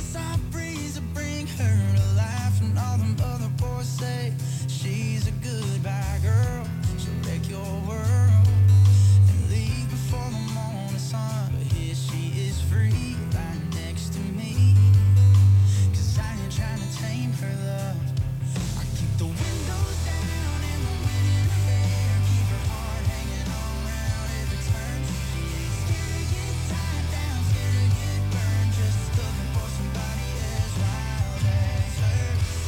soft breeze will bring her to life, and all them other boys say she's a goodbye girl. She'll wreck your world and leave before the morning sun. But here she is free, lying next to me, 'cause I ain't trying to tame her love. I keep the windows down and the wind in her hair, keep her heart hanging on round every turn. She ain't scared to get tied down, scared to get burned, just looking for somebody as wild as her.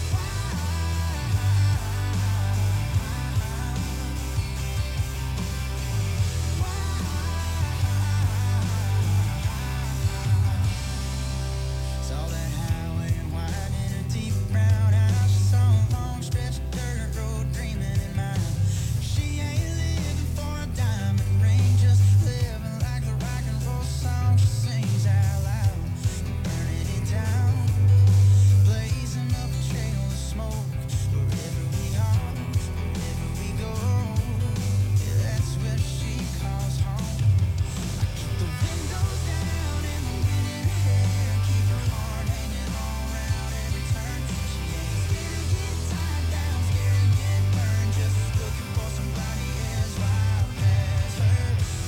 Saw that highway and winding a deep brown house. She saw a long stretch of dirt road dreaming in mind. She ain't living for a diamond ring, just living like the rock and roll song she sings out loud. Burning it down, blazing up a trail of smoke. Wherever we are, wherever we go, yeah, that's where she calls home. I keep the windows down and the wind in her hair, keep her heart hanging on round every turn. She ain't scared to get tied down, scared to get burned, just looking for somebody as wild as her.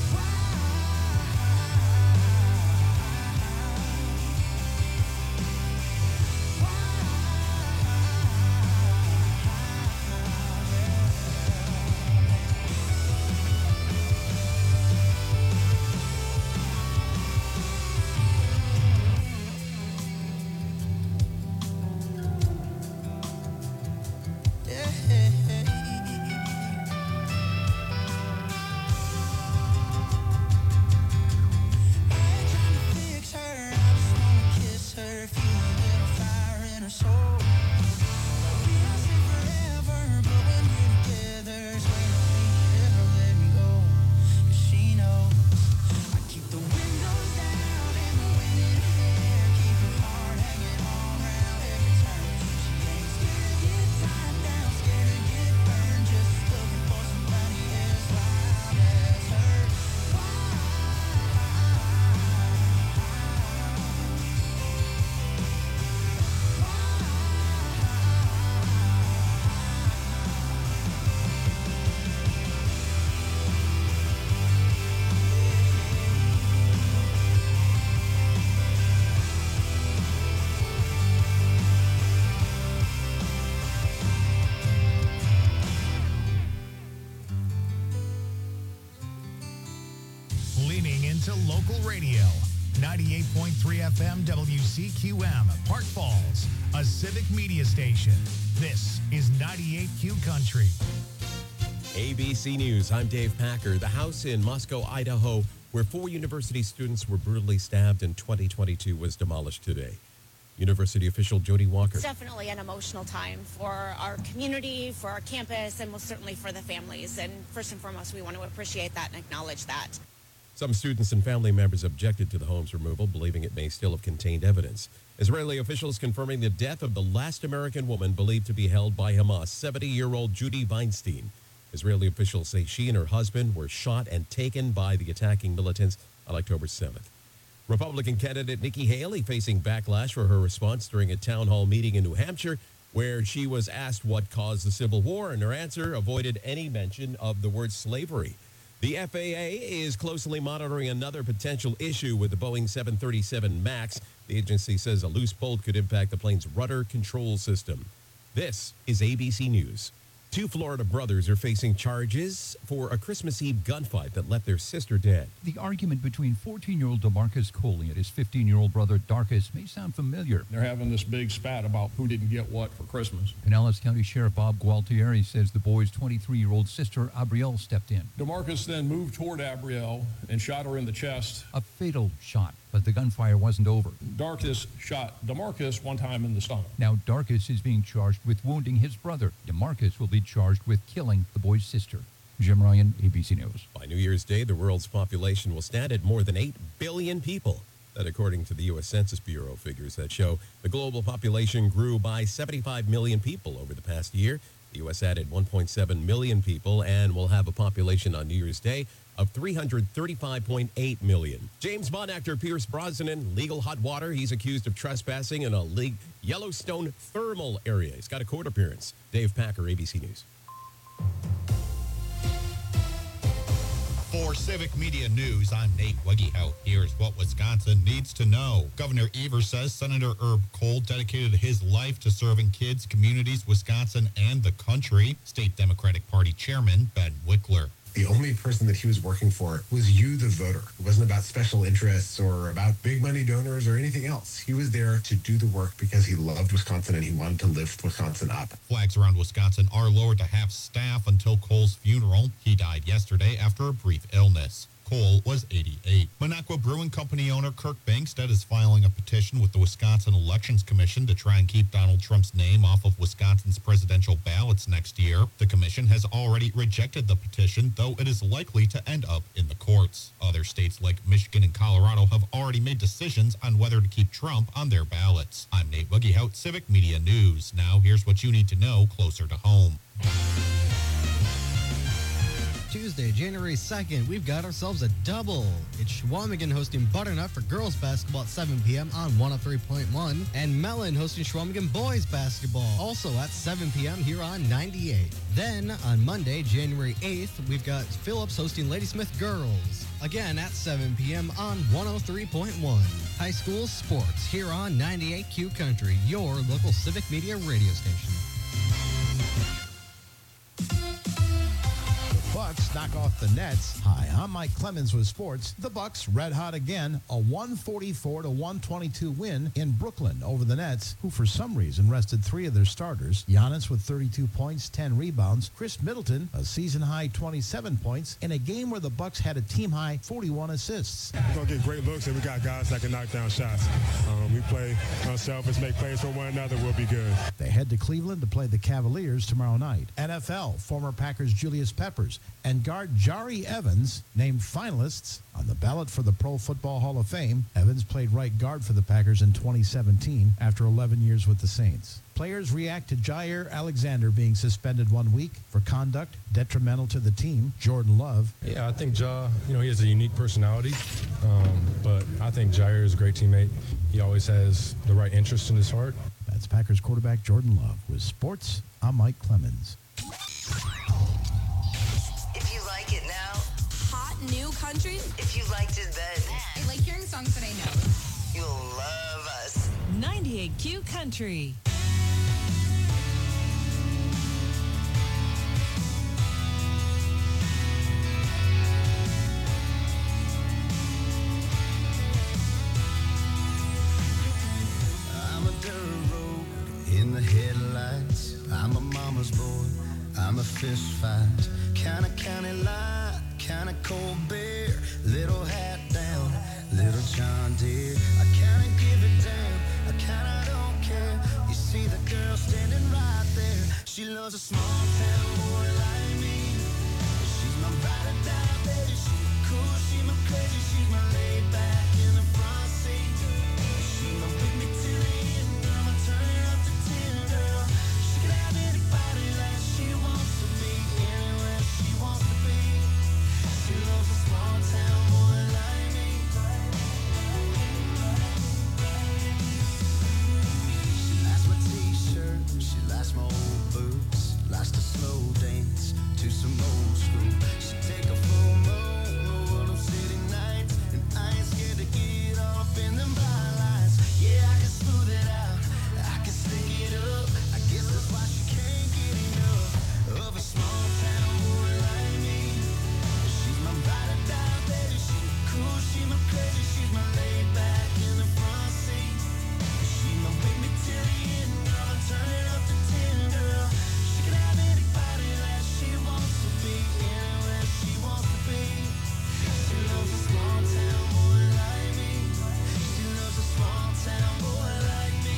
Fix her, I just wanna kiss her, feel a little fire in her soul. We don't say forever, but when we're together, swear that we never let me go. 'Cause she knows I keep the windows down and the wind in her hair, keep her heart hanging on round every turn. She ain't scared to get tied down, scared to get burned, just looking for somebody as wild as her. Leaning into local radio. 98.3 FM WCQM, Park Falls, a civic media station. This is 98Q Country. ABC News, I'm Dave Packer. The house in Moscow, Idaho, where 4 university students were brutally stabbed in 2022 was demolished today. University official Jody Walker. It's definitely an emotional time for our community, for our campus, and most certainly for the families. And first and foremost, we want to appreciate that and acknowledge that. Some students and family members objected to the home's removal, believing it may still have contained evidence. Israeli officials confirming the death of the last American woman believed to be held by Hamas, 70-year-old Judy Weinstein. Israeli officials say she and her husband were shot and taken by the attacking militants on October 7th. Republican candidate Nikki Haley facing backlash for her response during a town hall meeting in New Hampshire, where she was asked what caused the Civil War, and her answer avoided any mention of the word slavery. The FAA is closely monitoring another potential issue with the Boeing 737 MAX. The agency says a loose bolt could impact the plane's rudder control system. This is ABC News. 2 Florida brothers are facing charges for a Christmas Eve gunfight that left their sister dead. The argument between 14-year-old DeMarcus Coley and his 15-year-old brother Darkus may sound familiar. They're having this big spat about who didn't get what for Christmas. Pinellas County Sheriff Bob Gualtieri says the boy's 23-year-old sister, Abrielle, stepped in. DeMarcus then moved toward Abrielle and shot her in the chest. A fatal shot, but the gunfire wasn't over. Darkus shot DeMarcus one time in the stomach. Now Darkus is being charged with wounding his brother. DeMarcus will be charged with killing the boy's sister. Jim Ryan, ABC News. By New Year's Day, the world's population will stand at more than 8 billion people. That according to the U.S. Census Bureau figures that show the global population grew by 75 million people over the past year. The U.S. added 1.7 million people and will have a population on New Year's Day of 335.8 million. James Bond actor Pierce Brosnan, legal hot water. He's accused of trespassing in a Yellowstone thermal area. He's got a court appearance. Dave Packer, ABC News. For Civic Media News, I'm Nate Weggehout. Here's what Wisconsin needs to know. Governor Evers says Senator Herb Kohl dedicated his life to serving kids, communities, Wisconsin, and the country. State Democratic Party Chairman Ben Wickler. The only person that he was working for was you, the voter. It wasn't about special interests or about big money donors or anything else. He was there to do the work because he loved Wisconsin and he wanted to lift Wisconsin up. Flags around Wisconsin are lowered to half staff until Kohl's funeral. He died yesterday after a brief illness. Kohl was 88. Minocqua Brewing Company owner Kirk Bangstead is filing a petition with the Wisconsin Elections Commission to try and keep Donald Trump's name off of Wisconsin's presidential ballots next year. The commission has already rejected the petition, though it is likely to end up in the courts. Other states like Michigan and Colorado have already made decisions on whether to keep Trump on their ballots. I'm Nate Weggehout, Civic Media News. Now here's what you need to know closer to home. Tuesday, January 2nd, we've got ourselves a double. It's Shawamigan hosting Butternut for girls basketball at 7 p.m. on 103.1, and Mellon hosting Shawamigan boys basketball also at 7 p.m. here on 98. Then, on Monday, January 8th, we've got Phillips hosting Ladysmith girls, again at 7 p.m. on 103.1. High school sports here on 98Q Country, your local civic media radio station. Bucks knock off the Nets. Hi, I'm Mike Clemens with sports. The Bucks red hot again, a 144-122 win in Brooklyn over the Nets, who for some reason rested 3 of their starters. Giannis with 32 points, 10 rebounds. Chris Middleton, a season-high 27 points in a game where the Bucks had a team-high 41 assists. We're going to get great looks, and we got guys that can knock down shots. We play unselfish, make plays for one another. We'll be good. They head to Cleveland to play the Cavaliers tomorrow night. NFL, former Packers Julius Peppers and guard Jari Evans named finalists on the ballot for the Pro Football Hall of Fame. Evans played right guard for the Packers in 2017 after 11 years with the Saints. Players react to Jair Alexander being suspended 1 week for conduct detrimental to the team. Jordan Love. Yeah, I think Ja, he has a unique personality, but I think Jair is a great teammate. He always has the right interest in his heart. That's Packers quarterback Jordan Love. With sports, I'm Mike Clemens. New country. If you liked it then. I like hearing songs that I know. You'll love us. 98Q Country. I'm a dirt road in the headlights. I'm a mama's boy. I'm a fist fight. Kind of county line. Kind of cold beer, little hat down, little John Deere. I kind of give it down, I kind of don't care. You see the girl standing right there. She loves a small town boy like me. She's my ride or die, baby. She's my cool, she's my crazy, she's my laid back in the front seat. She's my with me till the end, I'ma turn it up to 10, girl. She can have anybody like she wants to be, anywhere she wants to be. She loves a small town boy like me. She likes my t-shirt, she likes my old boots, likes to slow dance to some old school. She take a full moon over them city nights, and I ain't scared to get off in them bright lights. Yeah, I can smooth it out, I can stick it up. I guess that's why she can't get enough of a small town boy like me. She's my ride or die, baby. She's my cool, she's my crazy, she's my laid back in the front seat. She's my with me till the end, I'ma turn it up to 10, girl. She can have anybody that she wants to be, anywhere she wants to be. She loves a small town boy like me. She loves a small town boy like me.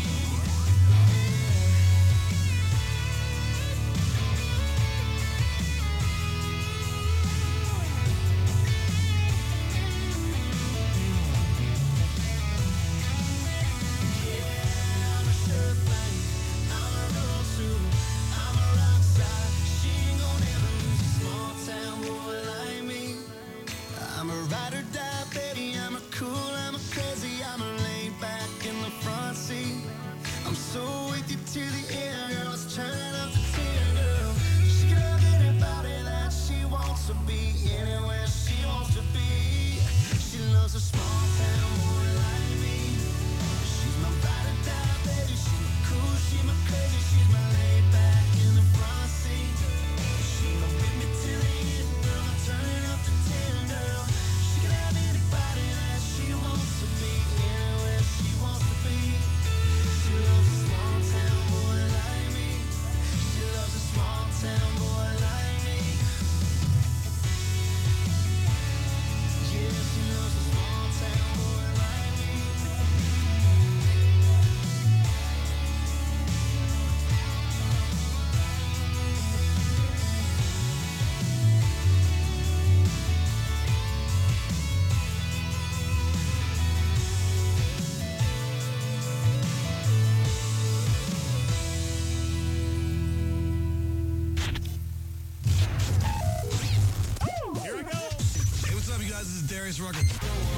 Chris Rugged.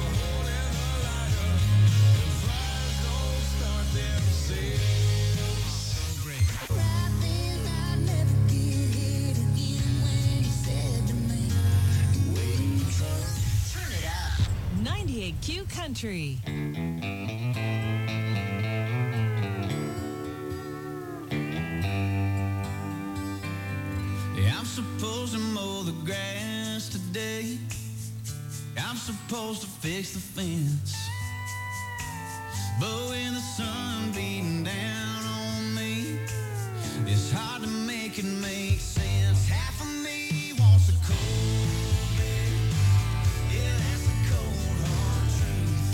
Turn it up. 98Q Country. Yeah, I'm supposed to mow the grass today. I'm supposed to fix the fence. But when the sun beating down on me, it's hard to make it make sense. Half of me wants a cold beer. Yeah, that's a cold hard truth.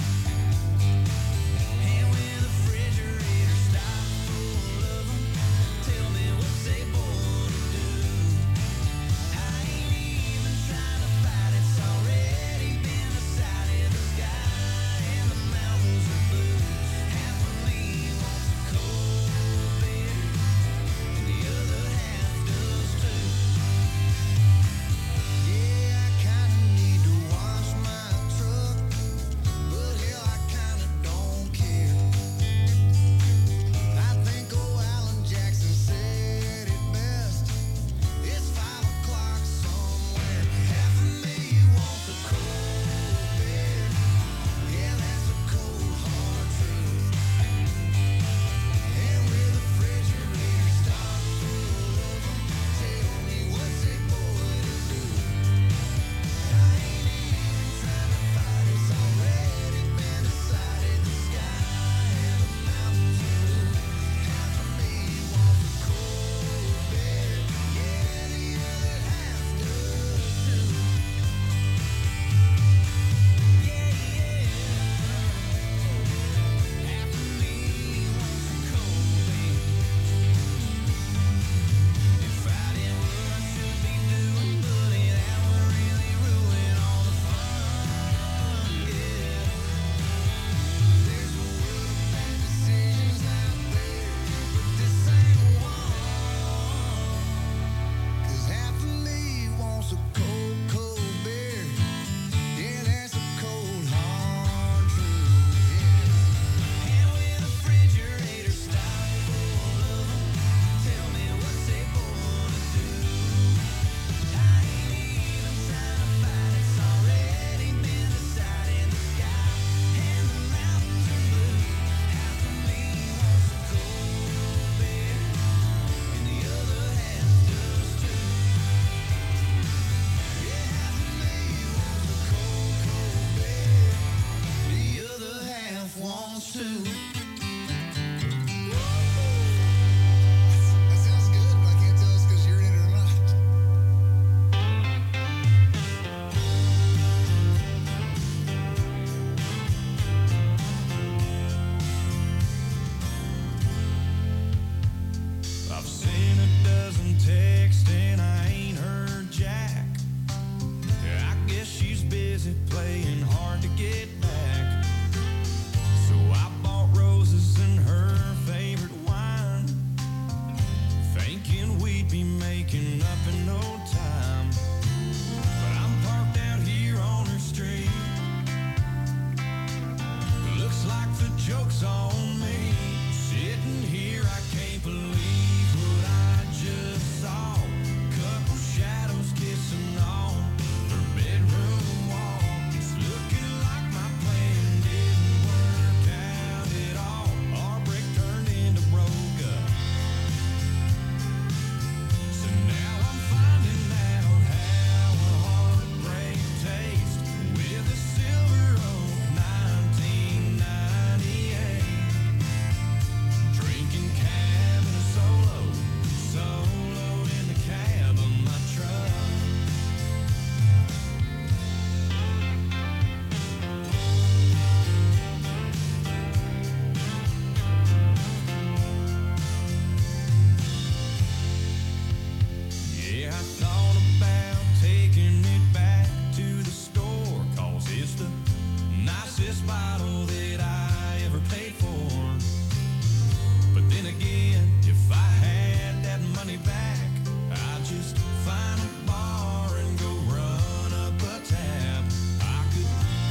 And when the refrigerator stops full of them, tell me what's they born to do. I ain't even trying to fight, it's already been decided. The sky and the mountains are blue. Half of me wants a cold beer, and the other half does too. Yeah, I kinda need to wash my truck, but hell, I kinda don't care. I think old Alan Jackson said it best. It's 5 o'clock somewhere. Half of me wants a cold beer. Yeah, that's a cold hard truth. And with the refrigerator stocked full of them, tell me what's a boy to do. I ain't even trying to fight, it's already been decided. The sky and the mountains are blue. Half of me wants a cold beer. Yeah, the other half does too. Yeah, yeah. Half of me wants a cold beer. If I did what I should be doing, buddy, that would really ruin all the fun. Yeah. There's a world of bad decisions out there, but this ain't one. 'Cause half of me wants a cold, cold beer. Yeah, that's a cold, hard truth. Yeah. And with the refrigerator stocked full of them, tell me what's they born to do. I ain't even trying to fight, it's already been decided. The sky and the mountains are blue. Half of me wants a cold beer, and the other half does too. Yeah, half of me wants a cold, cold beer. The other half wants to. That sounds good, but I can't tell us 'cause you're in it or not. I've seen a dozen texts and I ain't heard Jack. I guess she's busy playing hard to get back. So I bought roses and her favorite wine, thinking we'd be making up in no time. But I'm parked out here on her street. Looks like the joke's on me. Sitting here, I can't believe what I just saw. Couple shadows kissing on her bedroom wall. It's looking like my plan didn't work out at all. Our break turned into broke up. So now I'm finding out how a heartbreak tastes with a Silver Oak 1998. Drinking cabin soloed in the cab of my truck. Yeah, I thought about taking it back to the store, 'cause it's the nicest bottle that I ever paid for. But then again, if I had that money back, I'd just find a bar and go run up a tab. I could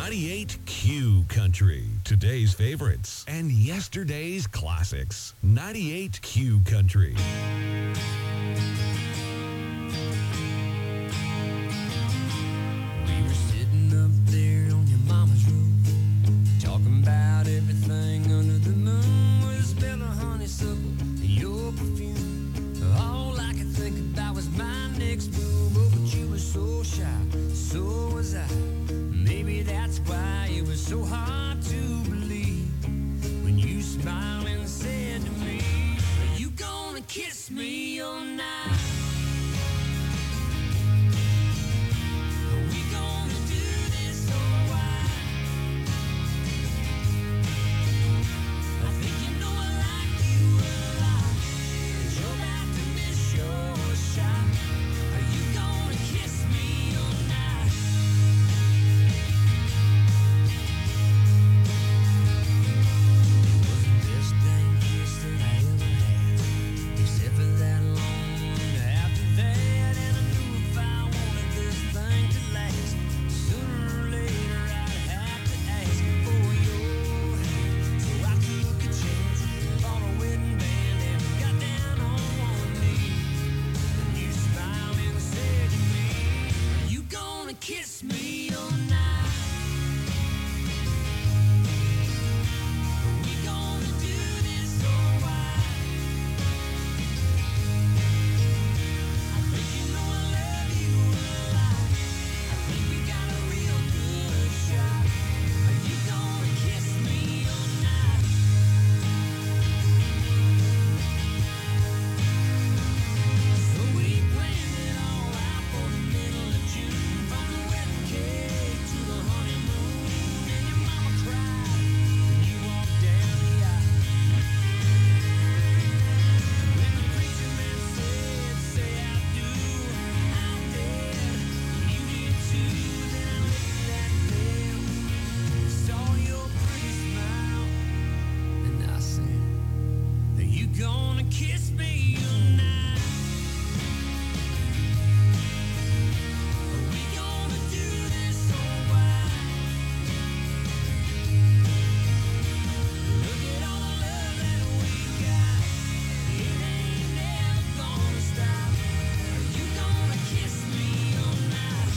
98Q Country. Today's favorites and yesterday's classics. 98Q Country. We were sitting up there on your mama's roof, talking about everything under the moon, with a smell of honeysuckle and your perfume. All I could think about was my next move. Oh, but you were so shy, so was I. Maybe that's why it was so hard to believe when you smiled and said to me, "Are you gonna kiss me all night? Are we gonna do this or what?" I think you know I like you a lot, but you're about to miss your shot. Are you gonna kiss me all night? It was the best dang kiss that I ever had, except for that long one after that. And I knew if I wanted this thing to last, sooner or later I'd have to ask for your hand. So I took a chance, bought a wedding band, and got down on one knee. And you smiled and said to me, "Are you gonna kiss me all night? Are we gonna do this or what?" I think you know I love you a lot. I think we got a real good shot. Are you gonna kiss me all night? So we planned it all out for the middle of June, from the wedding cake to the honeymoon. And your mama cried when you walked down the aisle. When the preacher man said, "Say I do," I did. You did too. Then I lifted that veil, saw your pretty smile, and I said, "Are you gonna kiss me tonight? Are we gonna do this or what?" Look at all the love that we got. It ain't never gonna stop. Are you gonna kiss me all night?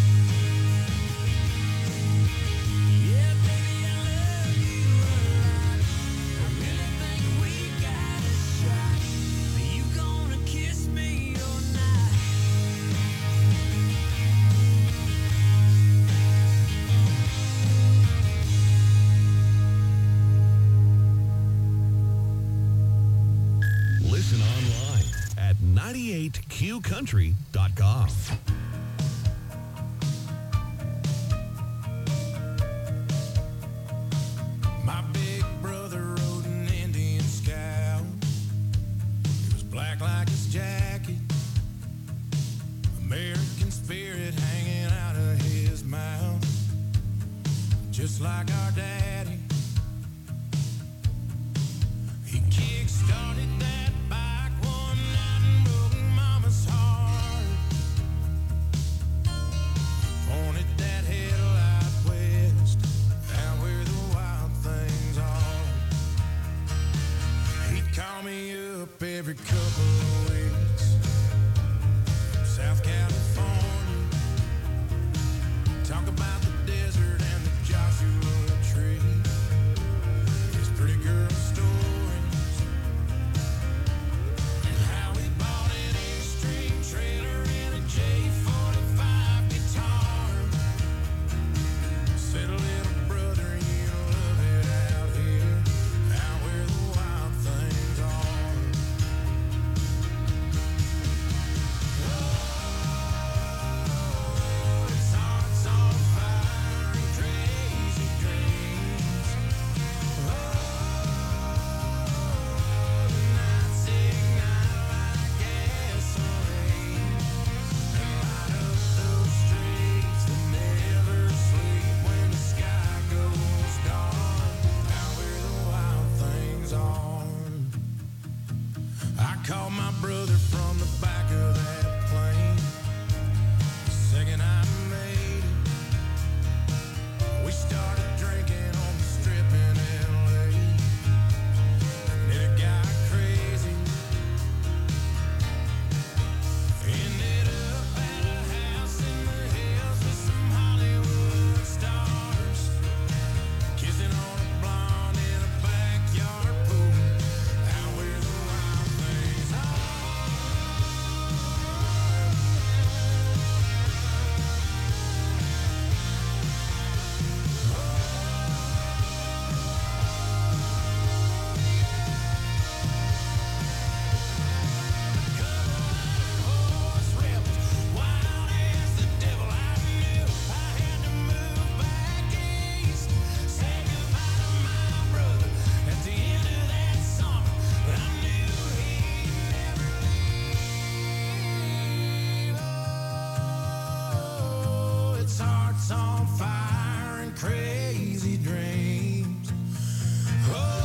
Yeah, baby, I love you a lot. I really think we got a shot. Are you gonna kiss me all night? Listen online at 98QCountry.com. My big brother rode an Indian Scout. It was black like his jacket, American spirit hanging out of his mouth, just like our daddy. He kick-started that bike one night and broke Mama's heart. Pointed that headlight west, out where the wild things are. He'd call me up every couple of weeks, South California, talk about the desert and the Joshua Tree. crazy dreams. Oh.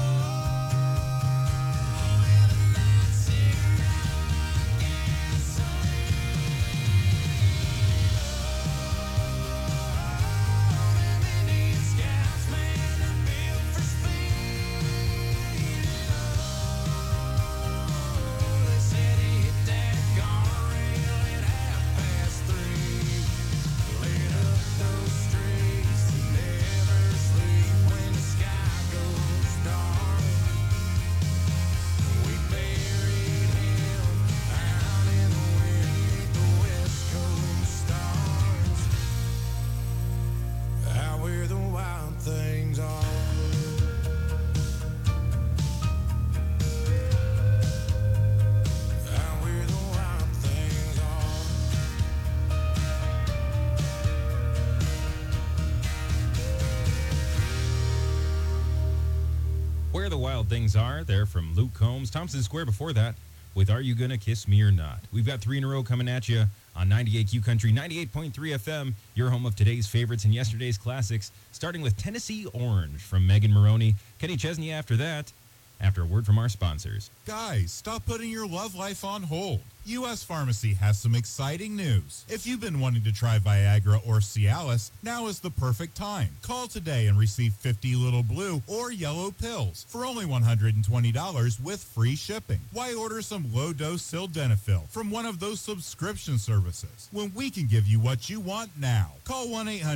Where the Wild Things Are, they're from Luke Combs. Thompson Square before that with Are You Gonna Kiss Me or Not? We've got 3 in a row coming at you on 98Q Country, 98.3 FM, your home of today's favorites and yesterday's classics, starting with Tennessee Orange from Megan Maroney. Kenny Chesney after that, after a word from our sponsors. Guys, stop putting your love life on hold. U.S. Pharmacy has some exciting news. If you've been wanting to try Viagra or Cialis, now is the perfect time. Call today and receive 50 little blue or yellow pills for only $120 with free shipping. Why order some low-dose sildenafil from one of those subscription services when we can give you what you want now? Call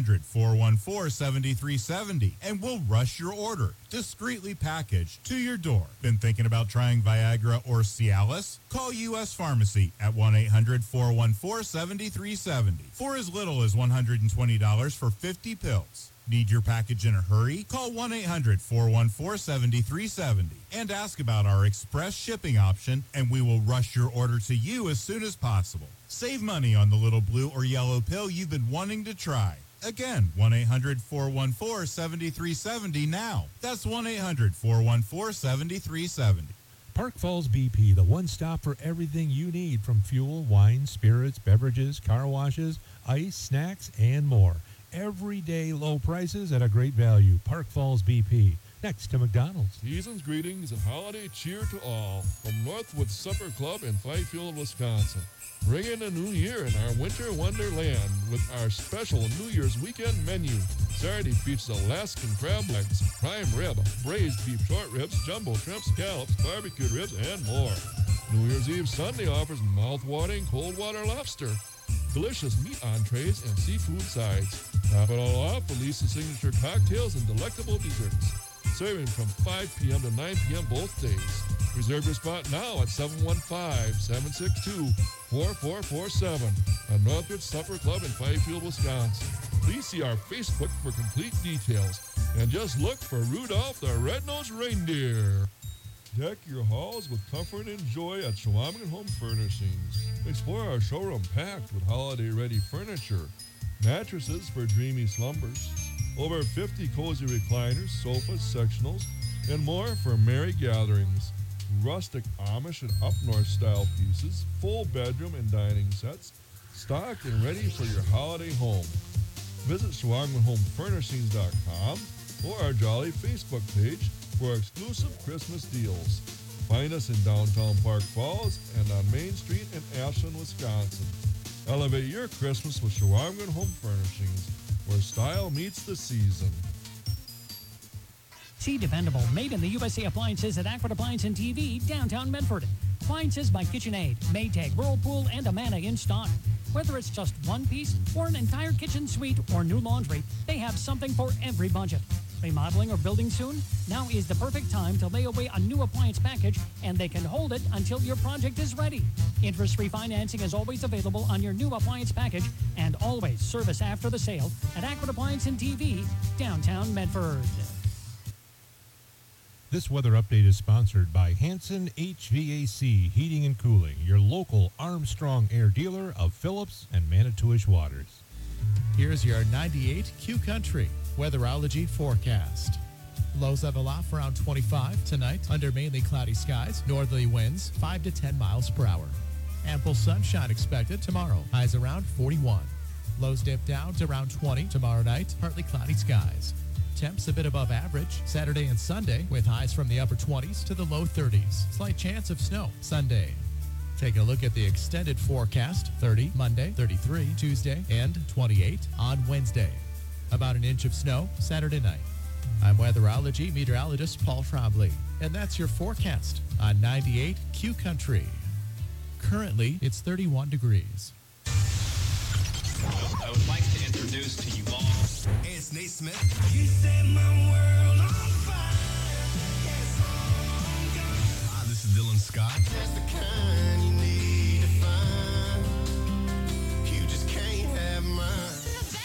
1-800-414-7370 and we'll rush your order, discreetly packaged, to your door. Been thinking about trying Viagra or Cialis? Call U.S. Pharmacy at 1-800-414-7370 for as little as $120 for 50 pills. Need your package in a hurry? Call 1-800-414-7370 and ask about our express shipping option, and we will rush your order to you as soon as possible. Save money on the little blue or yellow pill you've been wanting to try. Again, 1-800-414-7370 now. That's 1-800-414-7370. Park Falls BP, the one stop for everything you need from fuel, wine, spirits, beverages, car washes, ice, snacks, and more. Everyday low prices at a great value. Park Falls BP, next to McDonald's. Season's greetings and holiday cheer to all from Northwood Supper Club in Fifield, Wisconsin. Bring in a new year in our winter wonderland with our special New Year's weekend menu. Saturday features Alaskan crab legs, prime rib, braised beef short ribs, jumbo shrimp, scallops, barbecued ribs, and more. New Year's Eve Sunday offers mouth-watering cold water lobster, delicious meat entrees, and seafood sides. Top it all off with Lisa's signature cocktails and delectable desserts. Serving from 5 p.m. to 9 p.m. both days. Reserve your spot now at 715-762-4447 at Northwood Supper Club in Fifield, Wisconsin. Please see our Facebook for complete details. And just look for Rudolph the Red-Nosed Reindeer. Deck your halls with comfort and joy at Chequamegon Home Furnishings. Explore our showroom packed with holiday-ready furniture, mattresses for dreamy slumbers, over 50 cozy recliners, sofas, sectionals, and more for merry gatherings. Rustic Amish and up-north style pieces, full bedroom and dining sets, stocked and ready for your holiday home. Visit ChequamegonHomeFurnishings.com or our Jolly Facebook page for exclusive Christmas deals. Find us in downtown Park Falls and on Main Street in Ashland, Wisconsin. Elevate your Christmas with Chequamegon Home Furnishings, where style meets the season. See dependable, made-in-the-USA appliances at Aqua Appliance and TV, downtown Medford. Appliances by KitchenAid, Maytag, Whirlpool, and Amana in stock. Whether it's just one piece or an entire kitchen suite or new laundry, they have something for every budget. Remodeling or building soon? Now is the perfect time to lay away a new appliance package, and they can hold it until your project is ready. Interest-free financing is always available on your new appliance package, and always service after the sale at Aqua Appliance and TV, downtown Medford. This weather update is sponsored by Hanson HVAC Heating and Cooling, your local Armstrong Air dealer of Phillips and Manitowish Waters. Here's your 98 Q Country weatherology forecast. Lows level off around 25 tonight under mainly cloudy skies, northerly winds 5 to 10 miles per hour. Ample sunshine expected tomorrow, highs around 41. Lows dip down to around 20 tomorrow night. Partly cloudy skies. Temps a bit above average Saturday and Sunday with highs from the upper 20s to the low 30s. Slight chance of snow Sunday. Take a look at the extended forecast. 30 Monday, 33 Tuesday, and 28 on Wednesday. About an inch of snow Saturday night. I'm weatherology meteorologist Paul Trombley, and that's your forecast on 98 Q Country. Currently, it's 31 degrees. I would like to introduce to you all. Hey, it's Nate Smith. You set my world on fire. Yes, Hi, this is Dylan Scott. that's the kind you need to find. You just can't have mine.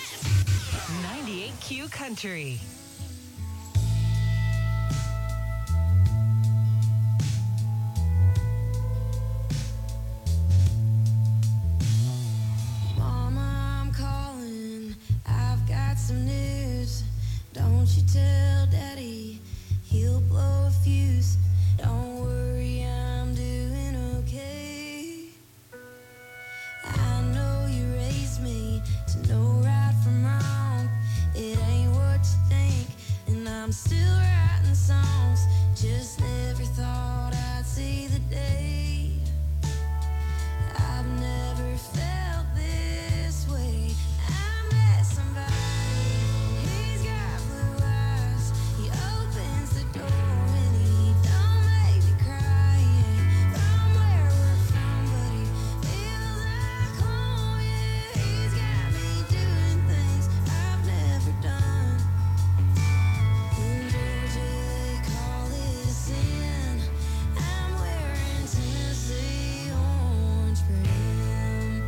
98 Q Country. Mama, I'm calling. I've got some news. Don't you tell Daddy, he'll blow a fuse. Don't worry, I'm doing okay. I know you raised me to know right from wrong. It ain't what you think, and I'm still writing songs. Just never thought I'd see the day. I've never felt this way. I met somebody, he's got blue eyes. He opens the door and he don't make me cry. Yeah, from where we're from, but he feels like home. Yeah, he's got me doing things I've never done. In Georgia they call it a sin. I'm wearing Tennessee orange for him.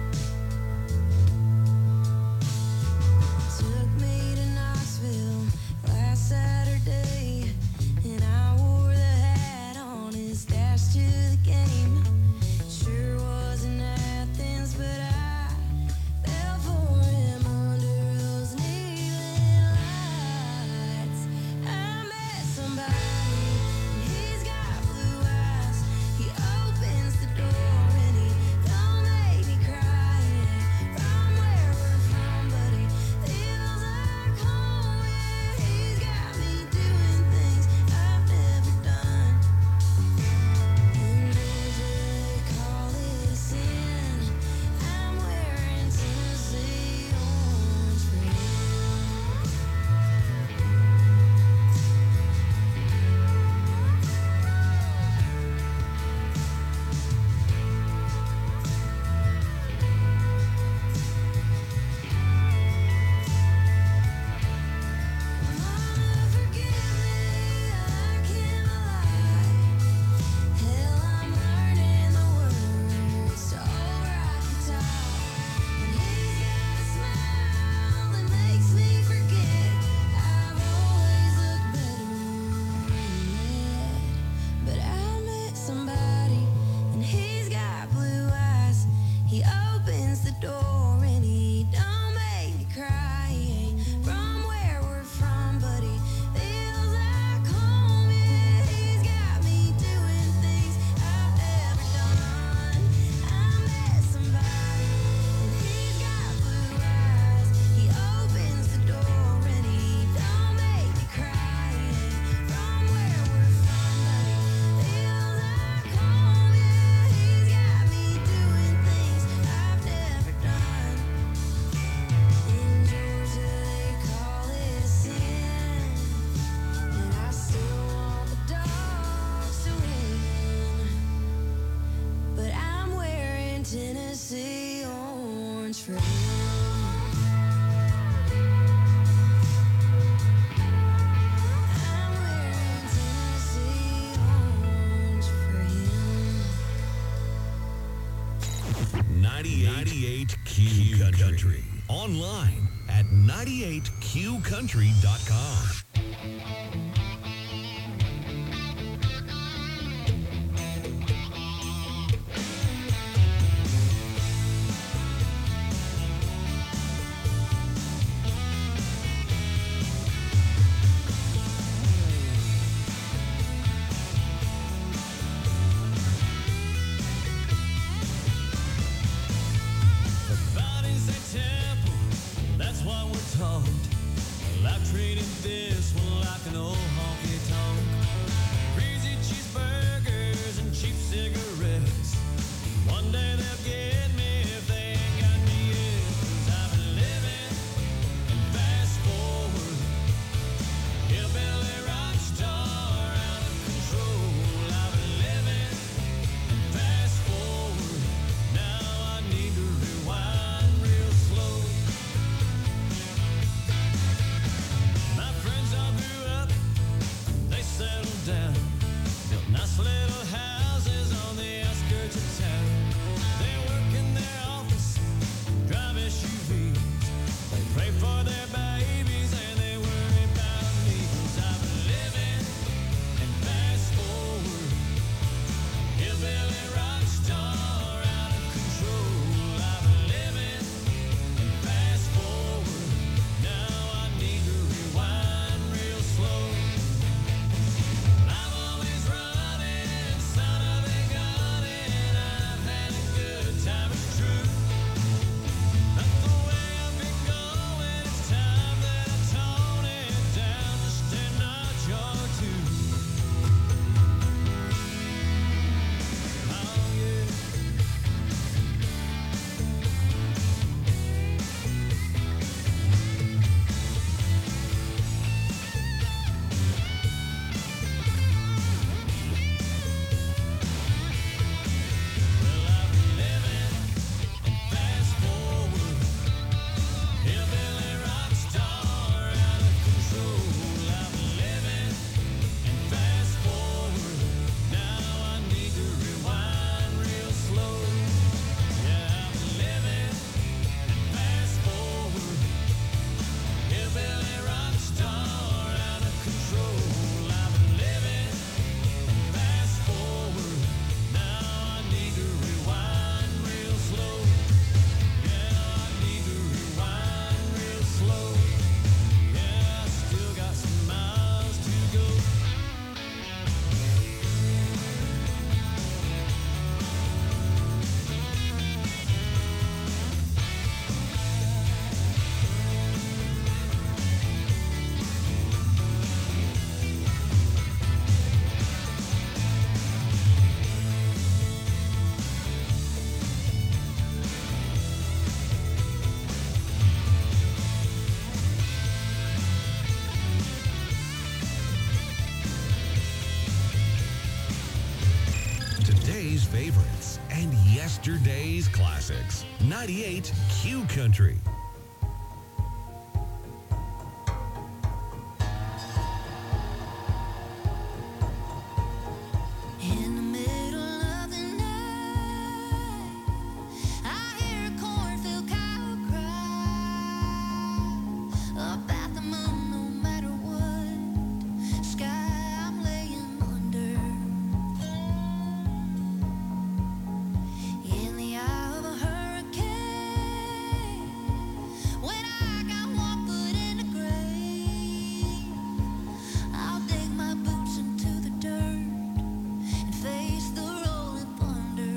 Took me to Knoxville last Saturday, and I wore the hat on his dash to the game. Sure wasn't Athens, but I fell for him under those neon lights. I met somebody, and he's got blue eyes. He opens the door and he don't make me cry. Yeah, from where we're from, but he feels like home. Yeah, he's got me doing things I've never done. In Georgia they call it a sin. I'm wearing Tennessee orange for him. Mama, forgive me, I can't lie. Hell, I'm learning the words to Old Rocky Top. And he's got a smile that makes me forget I've always looked better yet. But I met somebody, and he's got blue eyes. He opens the door and he don't make me cry. He ain't from where we're from, but he feels like home. Yeah, he's got me doing things I've never done. I met somebody, and he's got blue eyes. He opens the door and he don't make me cry. He ain't from where we're from, but he feels like home. Yeah, he's got me doing things I've never done. In Georgia they call it a sin, and I still want the dogs to win. But I'm wearing Tennessee orange for him. I'm wearing Tennessee orange for him. 98 Q Country. Online at 98QCountry.com. The body's a temple favorites and yesterday's classics. 98 Q Country. In the middle of the night, I hear a cornfield cow cry about the moon. No matter what sky I'm laying under, in the eye of a hurricane, when I got one foot in the grave, I'll dig my boots into the dirt and face the rolling thunder.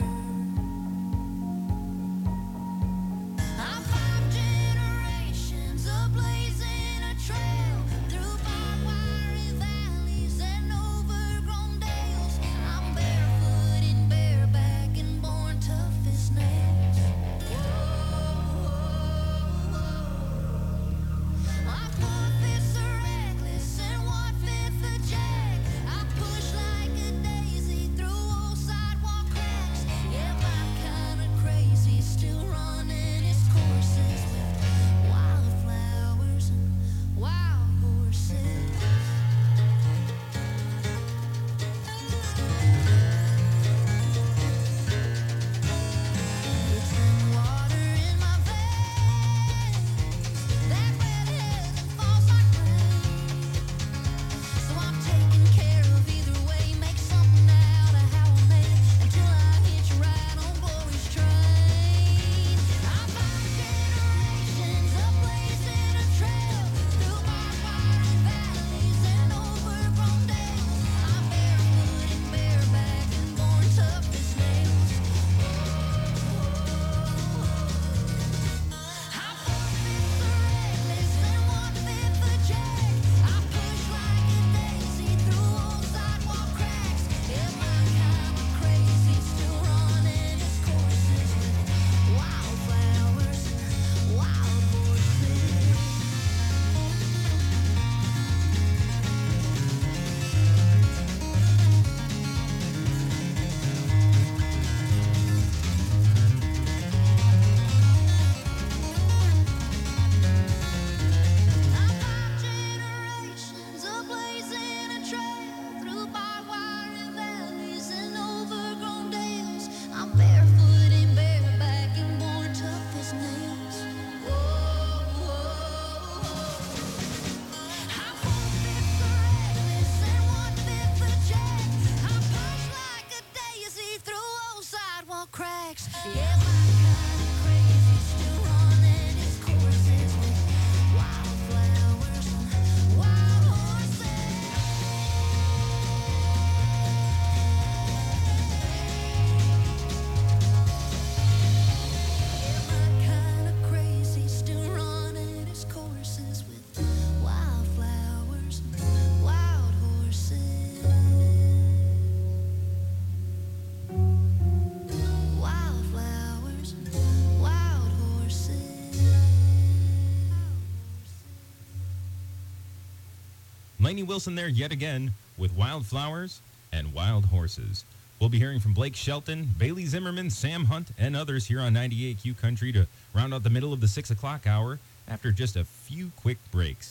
I'm 5 generations of blazing a trail through barbed wire valleys and overgrown dales. I'm barefoot and bareback and born tough as nails. I'm 4/5 a reckless and 1/5 a jack. I push like a daisy through old sidewalk cracks. Yeah, my kind of crazy, still running its courses with wildflowers and wild horses. It's the water in my veins that red heads and falls like rain. So I'm taking care of either way, make something out of how I made it until I hit you right on glory's train. I'm 5 generations of blazing a trail through barbed wire valleys and overgrown dales. I'm barefoot and bareback and born tough as nails. I'm 4/5 a reckless and 1/5 a jack. I push like a daisy through old sidewalk cracks. Yeah, my kind of crazy, still running its courses with wildflowers and wild horses. Generations of blazing a trail through barbed wire valleys and overgrown dales. I'm barefoot and bareback and born tough as nails. I'm 4/5 a reckless and 1/5 a jack. I push like a daisy through old sidewalk cracks. Yeah, my kind of crazy, still running its courses with wildflowers and wild horses. Yeah, my kind of crazy, still running its courses with wildflowers and wild horses. Wildflowers and wild horses. Lainey Wilson there yet again with Wildflowers and Wild Horses. We'll be hearing from Blake Shelton, Bailey Zimmerman, Sam Hunt, and others here on 98 Q Country to round out the middle of the 6 o'clock hour after just a few quick breaks.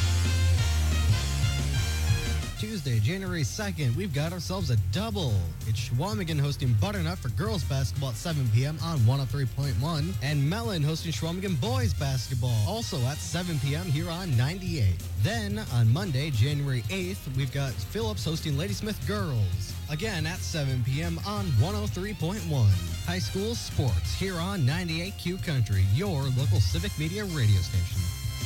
Tuesday, January 2nd, we've got ourselves a double. It's Schwamigan hosting Butternut for girls basketball at 7 p.m. on 103.1, and Mellon hosting Schwamigan boys basketball also at 7 p.m. here on 98. Then, on Monday, January 8th, we've got Phillips hosting Ladysmith girls, again at 7 p.m. on 103.1. High school sports here on 98 Q Country, your local civic media radio station.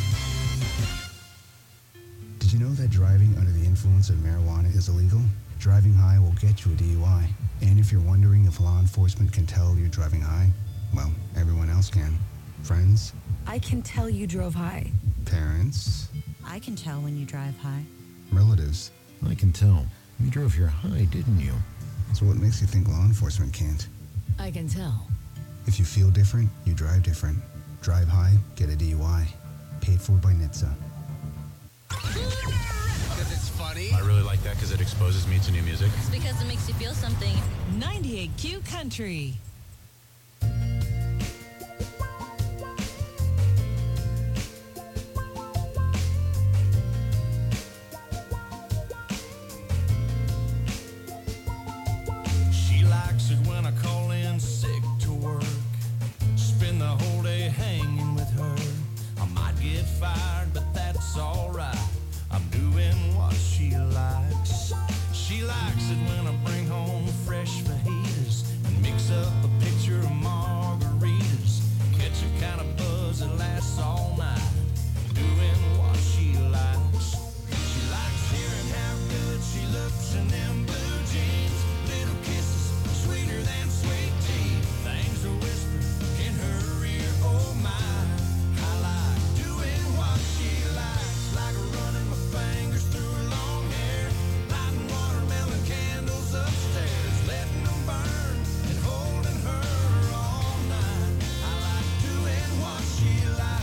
Did you know that driving under the influence of marijuana is illegal? Driving high will get you a DUI. And if you're wondering if law enforcement can tell you're driving high, well, everyone else can. Friends, I can tell you drove high. parents, I can tell when you drive high. relatives. I can tell. You drove here high, didn't you? So what makes you think law enforcement can't? I can tell. If you feel different, you drive different. Drive high, get a DUI. Paid for by NHTSA. Because it's funny. I really like that because it exposes me to new music. It's because it makes you feel something. 98Q Country. She likes it when I call in sick to work. Spend the whole day hanging with her. I might get fired, but that's alright. I'm doing what she likes. She likes it when I bring home fresh fajitas and mix up a picture of margaritas. Catch a kind of buzz that lasts all night. Doing what she likes. She likes hearing how good she looks in them blue jeans. Little kisses, sweeter than sweet tea. Things are whispered in her ear, oh my. I like doing what she likes. Like running my fingers through her long hair. Lighting watermelon candles upstairs. Letting them burn and holding her all night. I like doing what she likes.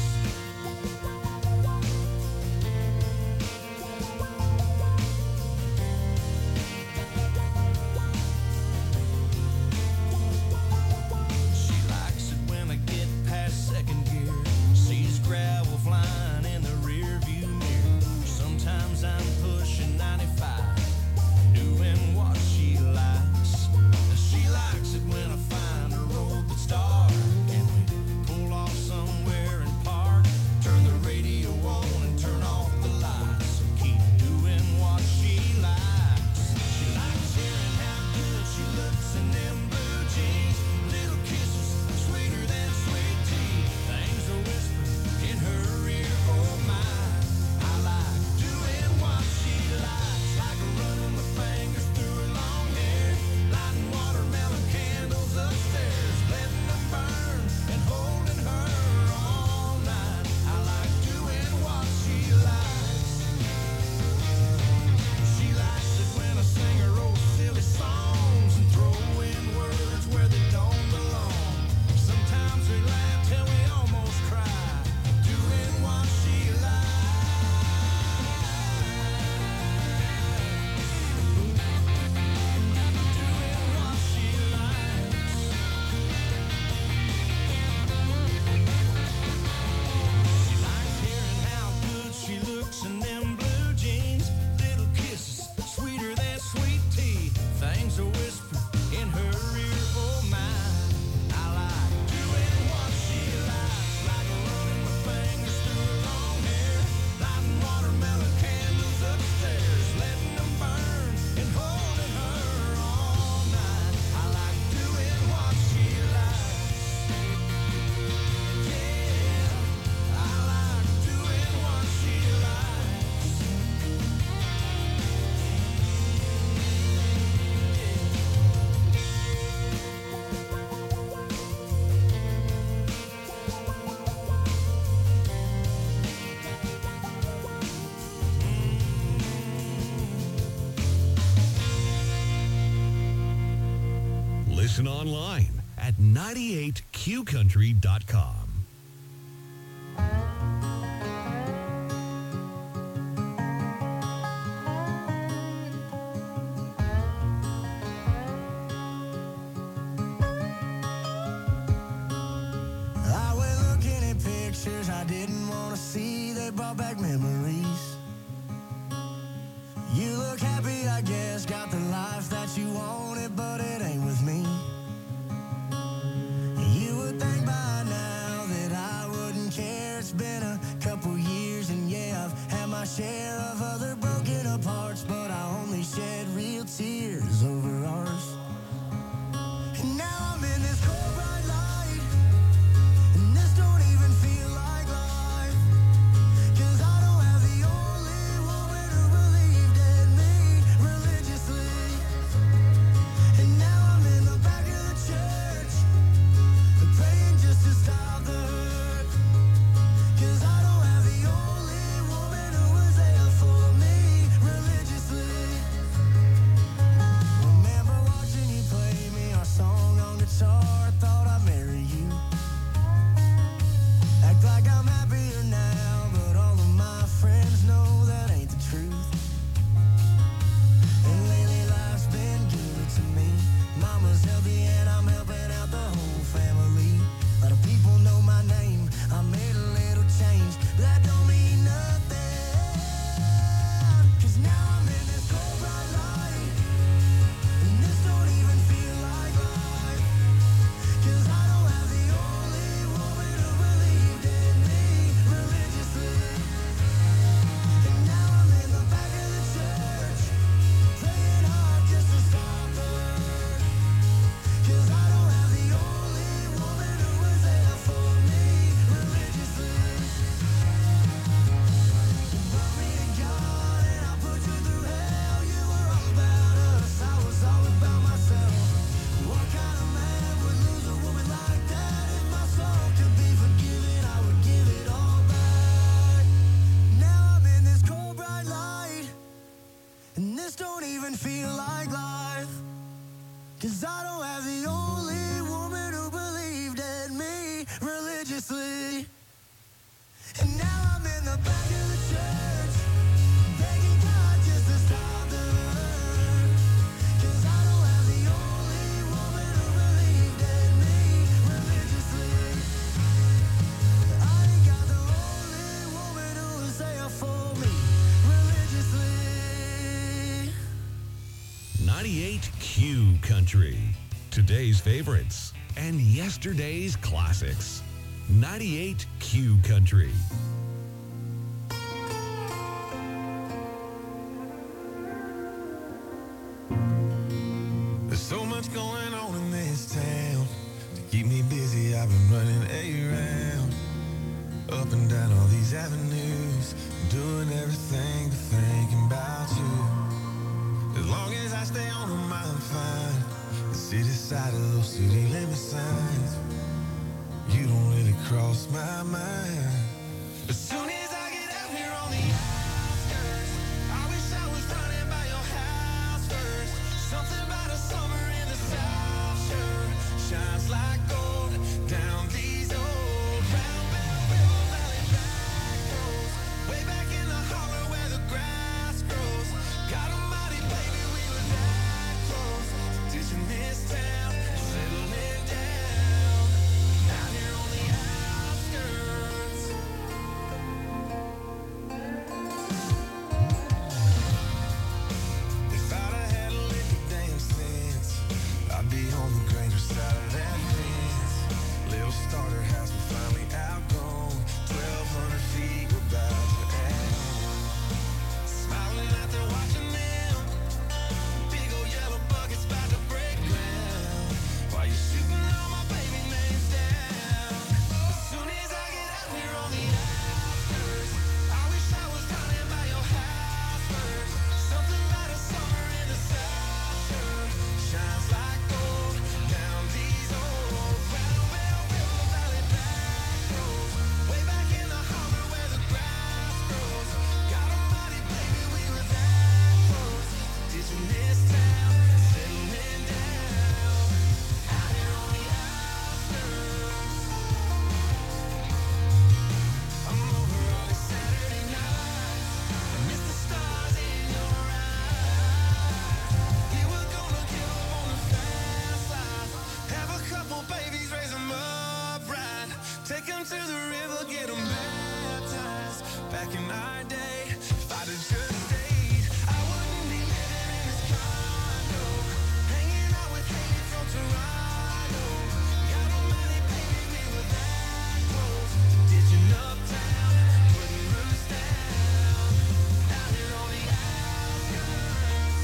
She likes it when I get past second gear. Sees gravel flying in the rear view mirror. Sometimes I'm pushing 95, doing what she likes. She likes it when I find a road that's dark and we pull off somewhere and park. Turn the radio on and turn off the lights. Keep doing what she likes. She likes hearing how good she looks in them blue jeans. Little kisses, sweeter than sweet tea. Things are whispered in her ear, oh my. I like doing what she likes. Like running my fingers through her long hair. Lighting watermelon candles upstairs. Letting them burn and holding her all night. I like doing what she likes. She likes it when I sing her old silly songs and throw in words where they don't belong. Sometimes we laugh till we almost cry, doing what she likes. Doing what she likes. She likes hearing how good she looks in them blue jeans. Little kisses, sweeter than sweet tea. Things are whispered in her ear, oh my. I like doing what she likes. Like running my fingers through her long hair. Lighting watermelon candles upstairs. Letting them burn and holding her all night. I like doing what she likes. Yeah, I like doing what she likes. Listen online at 98qcountry.com. I went looking at pictures I didn't want to see. They brought back memories. You look happy, I guess. Got the life that you wanted, but it ain't with me. You would think by now that I wouldn't care. It's been a couple years, and yeah, I've had my share of other broken apart, but I only shed real tears over ours. And now I'm in this cold bright light, and this don't even feel like life. 'Cause I don't have the only woman who believed in me religiously. And now I'm in the back of the church, praying just to stop the hurt. 'Cause I don't have the only woman who was there for me religiously. Remember watching And now I'm in the back of the church, begging God just to stop the hurt. 'Cause I don't have the only woman who believed in me religiously. I ain't got the only woman who was there for me religiously. 98Q Country. Today's favorites and yesterday's classics. 98Q Country. There's so much going on in this town. To keep me busy, I've been running around, up and down all these avenues, doing everything but thinking about you. As long as I stay on them, I'm fine. The city side of those city limit signs, you don't really cross my mind. As soon as I get out here on the outskirts, I wish I was running by your house first. Something about a summer in the South Shore shines like gold down these old Round Bell River Valley back roads, way back in the holler where the grass grows. God almighty, baby, we were that close to ditching this town and settling down out here on the outskirts. If I'd have had a lick of damn sense, I'd be on the Granger side of that fence. Little starter house, we're finally outgrown. 1,200 feet, we're about to add on. Smiling out there watching them, big old yellow buckets about to break ground. While you're shooting all my baby names down. As soon as I get out here on the outskirts, I wish I was running by your house first. Something about a summer in the South Shore shines like gold down these old Round Bell River Valley back roads, way back in the holler where the grass grows. God almighty, baby, we were that close to ditching this town and settling down out here on the outskirts. I'm over all these Saturday nights, I miss the stars in your eyes. We were gonna give up on the fast life, have a couple babies, raise them up right, take them to the river, get them baptized. Back in our day, if I'd have just stayed, I wouldn't be living in this condo, hanging out with Haley from Toronto. God almighty, baby, we were that close to ditching uptown, putting roots down out here on the outskirts.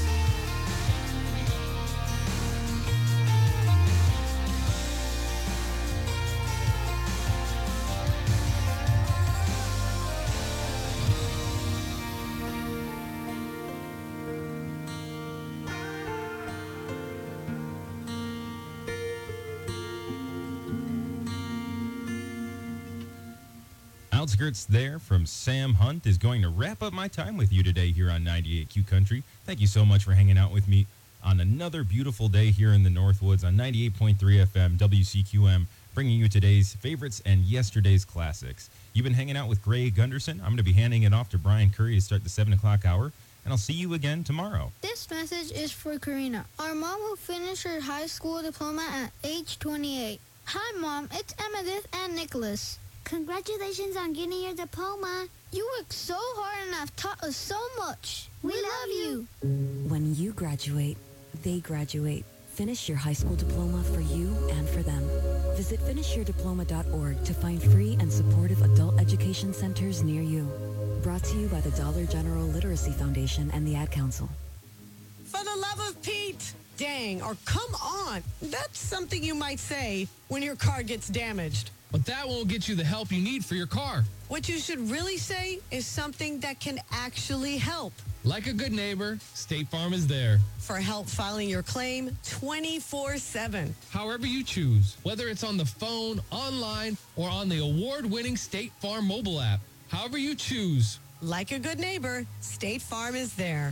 Outskirts there from Sam Hunt is going to wrap up my time with you today here on 98Q Country. Thank you so much for hanging out with me on another beautiful day here in the Northwoods on 98.3 FM WCQM, bringing you today's favorites and yesterday's classics. You've been hanging out with Gray Gunderson. I'm going to be handing it off to Brian Curry to start the 7 o'clock hour, and I'll see you again tomorrow. This message is for Karina, our mom who finished her high school diploma at age 28. Hi, Mom. It's Emmettith and Nicholas. Congratulations on getting your diploma. You worked so hard and have taught us so much. We love you. When you graduate, they graduate. Finish your high school diploma for you and for them. Visit finishyourdiploma.org to find free and supportive adult education centers near you. Brought to you by the Dollar General Literacy Foundation and the Ad Council. For the love of Pete! Dang, or come on. That's something you might say when your car gets damaged. But that won't get you the help you need for your car. What you should really say is something that can actually help. Like a good neighbor, State Farm is there. For help filing your claim 24/7. However you choose, whether it's on the phone, online, or on the award-winning State Farm mobile app. However you choose. Like a good neighbor, State Farm is there.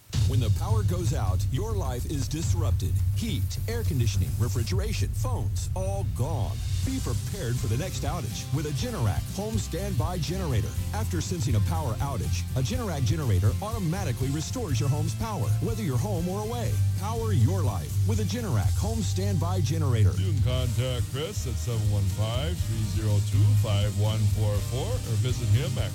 When the power goes out, your life is disrupted. Heat, air conditioning, refrigeration, phones, all gone. Be prepared for the next outage with a Generac home standby generator. After sensing a power outage, a Generac generator automatically restores your home's power, whether you're home or away. Power your life with a Generac home standby generator. You can contact Chris at 715-302-5144 or visit him at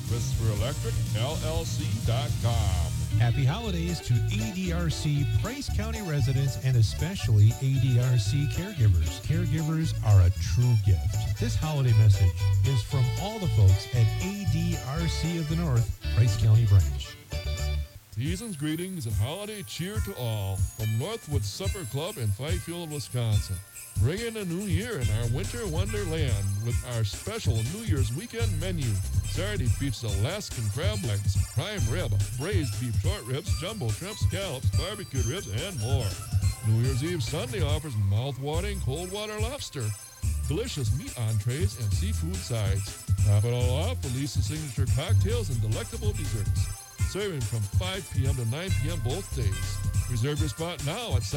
ChristopherElectricLLC.com. Happy holidays to ADRC Price County residents and especially ADRC caregivers. Caregivers are a true gift. This holiday message is from all the folks at ADRC of the North, Price County Branch. Season's greetings and holiday cheer to all from Northwood Supper Club in Fifield, Wisconsin. Bring in a new year in our winter wonderland with our special New Year's weekend menu. Saturday features Alaskan crab legs, prime rib, braised beef short ribs, jumbo shrimp scallops, barbecued ribs, and more. New Year's Eve Sunday offers mouth-watering cold water lobster, delicious meat entrees, and seafood sides. Top it all off with Lisa's signature cocktails and delectable desserts. Serving from 5 p.m. to 9 p.m. both days. Reserve your spot now at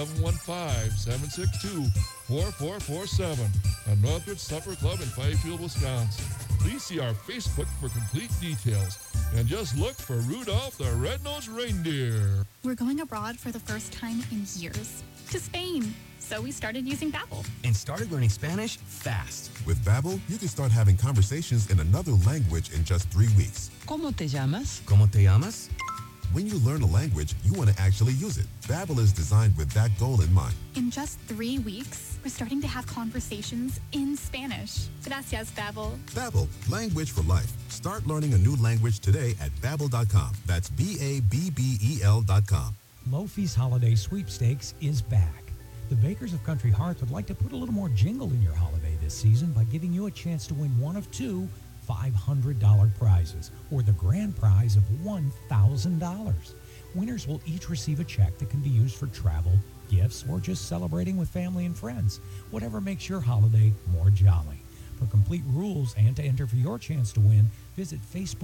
715-762-4447 at Northwood Supper Club in Fifield, Wisconsin. Please see our Facebook for complete details. And just look for Rudolph the Red-Nosed Reindeer. We're going abroad for the first time in years. To Spain. So we started using Babbel. And started learning Spanish fast. With Babbel, you can start having conversations in another language in just 3 weeks. ¿Cómo te llamas? ¿Cómo te llamas? When you learn a language, you want to actually use it. Babbel is designed with that goal in mind. In just 3 weeks, we're starting to have conversations in Spanish. Gracias, Babbel. Babbel, language for life. Start learning a new language today at Babbel.com. That's Babbel.com. Lofi's Holiday Sweepstakes is back. The Bakers of Country Hearth would like to put a little more jingle in your holiday this season by giving you a chance to win one of two $500 prizes, or the grand prize of $1,000. Winners will each receive a check that can be used for travel, gifts, or just celebrating with family and friends, whatever makes your holiday more jolly. For complete rules and to enter for your chance to win, visit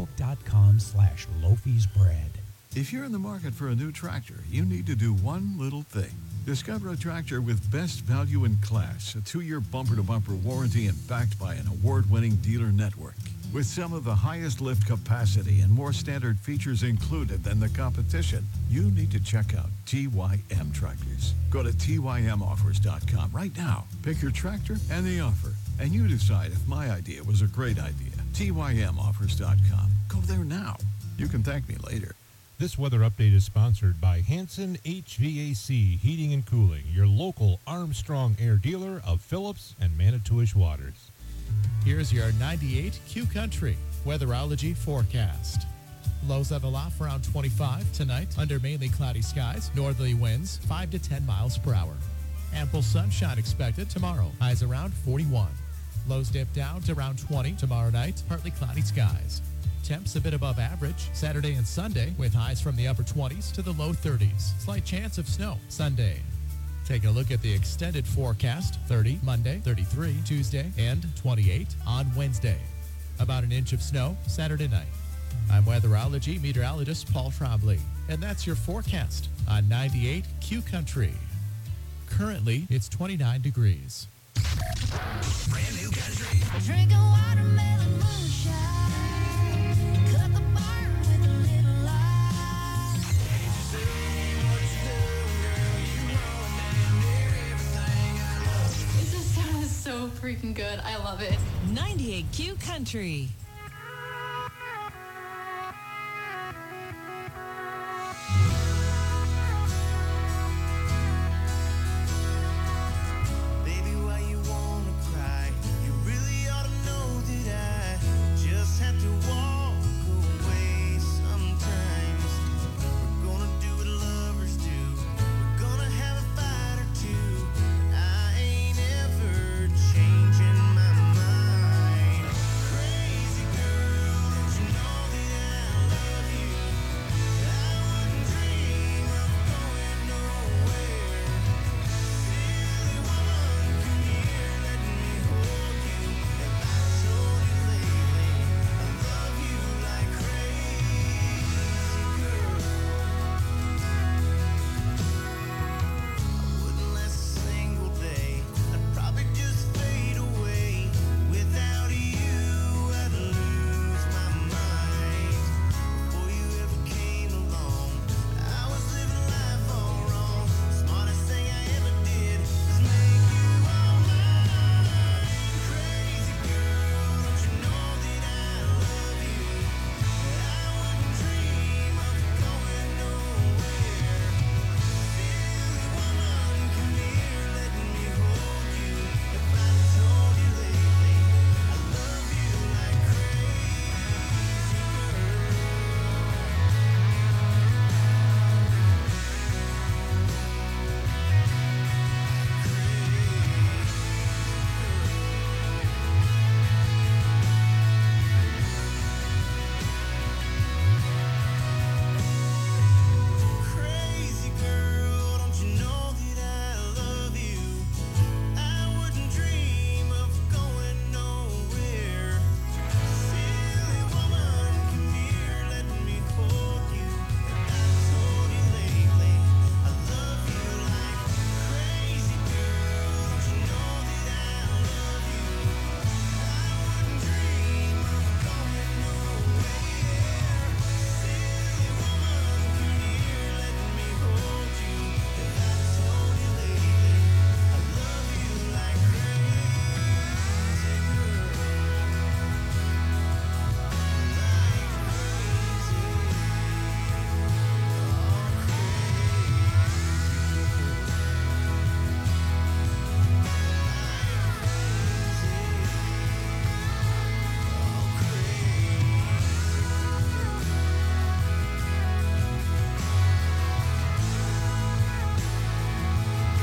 facebook.com/Lofi'sBread. If you're in the market for a new tractor, you need to do one little thing. Discover a tractor with best value in class, a 2-year bumper-to-bumper warranty, and backed by an award-winning dealer network. With some of the highest lift capacity and more standard features included than the competition, you need to check out TYM Tractors. Go to TYMOffers.com right now. Pick your tractor and the offer, and you decide if my idea was a great idea. TYMOffers.com. Go there now. You can thank me later. This weather update is sponsored by Hanson HVAC Heating and Cooling, your local Armstrong Air dealer of Phillips and Manitowish Waters. Here's your 98 Q Country weatherology forecast. Lows level off around 25 tonight under mainly cloudy skies, northerly winds 5 to 10 miles per hour. Ample sunshine expected tomorrow, highs around 41. Lows dip down to around 20 tomorrow night, partly cloudy skies. Temps a bit above average Saturday and Sunday with highs from the upper 20s to the low 30s. Slight chance of snow Sunday. Take a look at the extended forecast. 30 Monday, 33 Tuesday, and 28 on Wednesday. About an inch of snow Saturday night. I'm weatherology meteorologist Paul Trombley, and that's your forecast on 98 Q Country. Currently, it's 29 degrees. Brand new country. Drinking watermelon moonshine. Cut the barn with a little light. This is so freaking good. I love it. 98Q Country.